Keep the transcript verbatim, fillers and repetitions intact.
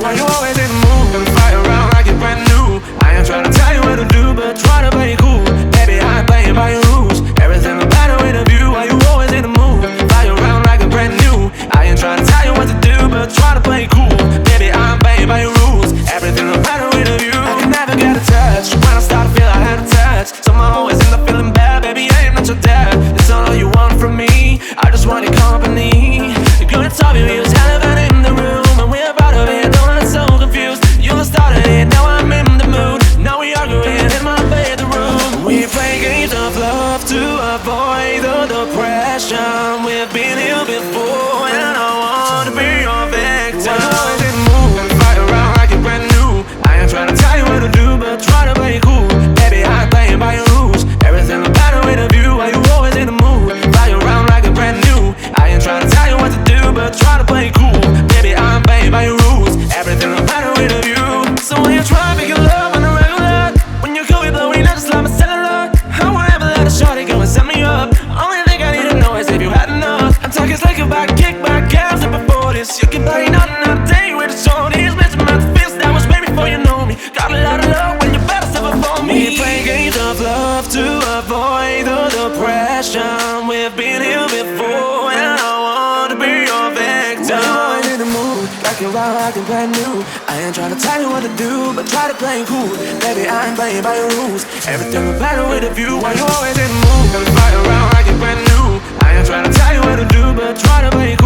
Why you always in the mood? And fly around like you're brand new. I ain't trying to tell you what to do, but try to play it cool. Baby, I ain't playing by your rules. Everything about it with a view. Why you always in the mood? Fly around like you're brand new. I ain't trying to tell you what to do, but try to play it cool. Baby, I ain't playing by your rules. Everything about it with a view. I can never get a touch. When I start to feel I had a touch, somehow always end up feeling bad. Baby, I am not your dad. It's not all you want from me. I just want your company. You're gonna tell me we was elephant in the room, and we're about to be. Don't I'm so confused. You started it, now I'm in the mood. Now we arguing in my bedroom. We play games of love to avoid the depression. We've been here before, and I wanna be your victim. Why you always in the mood? And fly around like you're brand new. I ain't trying to tell you what to do, but try to play it cool. Baby, I ain't playing by your rules. Everything about it with a view. Why you always in the mood? Fly around like you're brand new. I ain't trying to tell you what to do, but try to play it cool. Baby, I ain't playing by your rules. Everything about it with a view. So when you try to make your love on the regular, when you could be blowing up just like a cellular, I won't ever let a shorty go and set me up. Only thing I need to know is if you had enough. I'm talking slick about kickback games and before this. You can play nothing all day with the shorties. Missing my fist that was way before you know me. Got a lot of love when you better step up for me. We play games of love to avoid the depression. We've been here before, and I wanna be your victim. Why you always in the mood? Like you're out, like you're brand new. I ain't trying to tell you what to do, but try to play it cool. Baby, I ain't playing by your rules. Everything will better with a view. Why you always in the mood? And fly around like you're brand new. I ain't trying to tell you what to do, but try to play it cool.